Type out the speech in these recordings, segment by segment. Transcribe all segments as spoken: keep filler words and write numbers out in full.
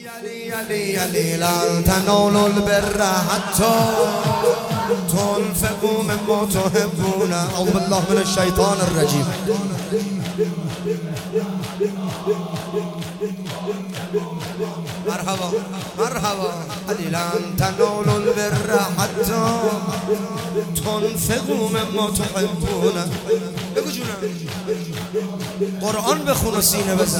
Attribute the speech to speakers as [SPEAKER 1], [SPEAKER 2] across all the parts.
[SPEAKER 1] علی علی لن تنالوا البر حتی تنفقوا مما تحبون. اعوذ بالله من الشیطان الرجیم. مرحبا مرحبا. علی لن تنالوا البر حتی تنفقوا مما تحبون. بگو جونم قرآن بخون و سینه بزن.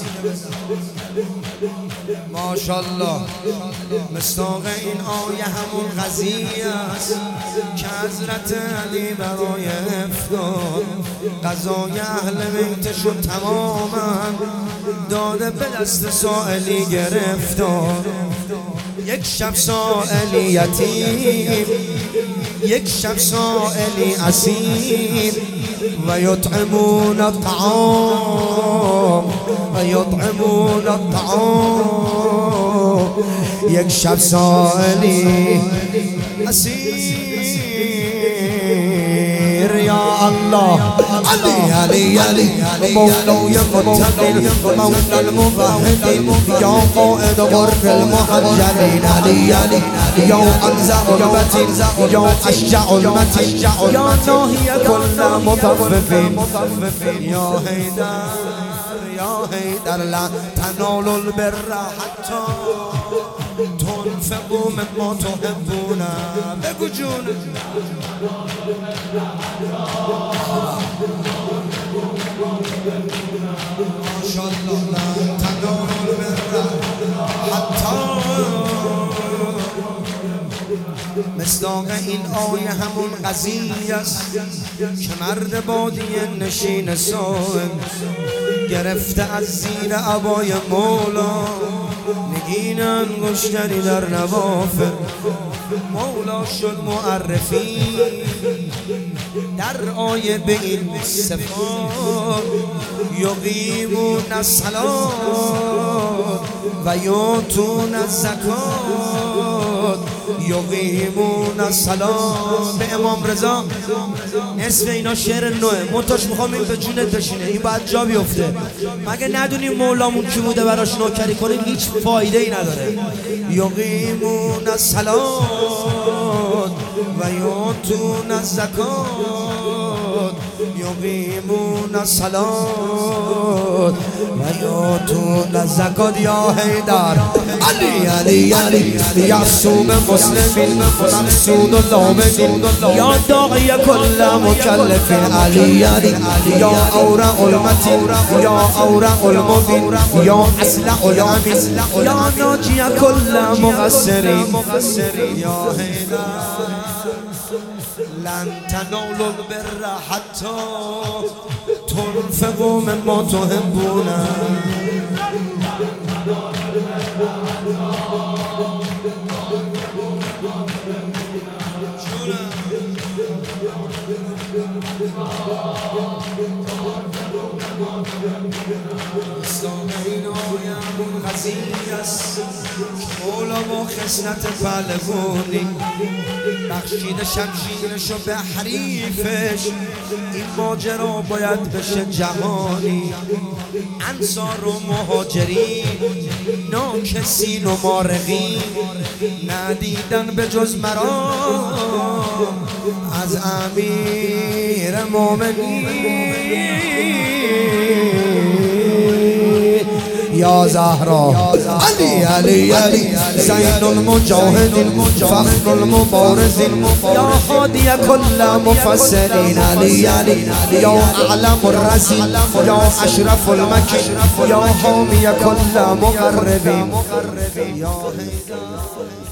[SPEAKER 1] ماشاءالله مصداق این آیه همون قضیه است که حضرت علی برای افطار غذای اهل بیتشو تماما داده به دست سائلی گرفتار. یک شب سائلی یتیم، یک شب سائلی اسیر، و یطعمون الطعام و یطعمون الطعام. یک شب سائلی اسیر. یا الله علی علی علی مولای متقین مولا الموحدین یا قائد غر المحجلین. علی علی یا انزع المتین یا اشجع المتین یا ناهی کل مطففین. یا حیدر یا حیدر لا تنالوا البر حتی تنفقوا مما تحبون. بگو جون ماشاءالله لا تنالوا البر حتی. مصداق این آیه همون قضیه است که مرد بادیه نشین صاحب گرفته از زیر عبای مولا نگین انگشتری در نوافه. مولا شد معرفی در آیه به این صفات یقیمون الصلاة و یؤتون الزکات. یقیمون الصلاة. به امام رضا نصف اینا شعر نوه منتاش میخوام این به جونت بشینه. این باید جا بیفته. مگه ندونیم مولامون کی بوده براش نوکری کنیم هیچ فایده ای نداره. یقیمون الصلاة و یؤتون الزکات. یقیمون الصلاة و یؤتون الزکات. یا حیدر علی علی علی یعصوم مسلمین مقصود اللامدین یا داعی کل مکلف. علی علی یا اورع المتین یا اورع المبین یا اصلح الامین یا ناجی کل مقصرین. یا حیدر لن تنالوا البر حتی تنفقوا مما تحبون. مولا با خصلت پهلوانی بخشیده شمشیرشو به حریفش. این ماجرا باید بشه جهانی. انصار و مهاجرین ناکسین و مارقین ندیدن به جز مرا از امیر مومنین. یا زهرا علی علی علی زین المجاهدین فخر المبارزین یا هادی کل مفسرین. علی علی یا اعلم الرزین یا اشرف المکین یا حامی کل مقربین. یا حیدر